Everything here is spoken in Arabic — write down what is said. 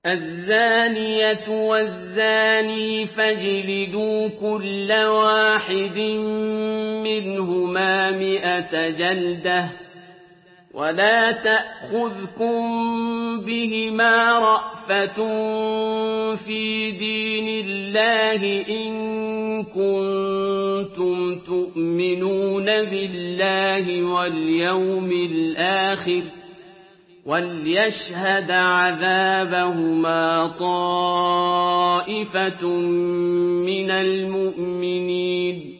الزانية والزاني فاجلدوا كل واحد منهما 100 جلدة ولا تأخذكم بهما رأفة في دين الله إن كنتم تؤمنون بالله واليوم الآخر وليشهد عذابهما طائفة من المؤمنين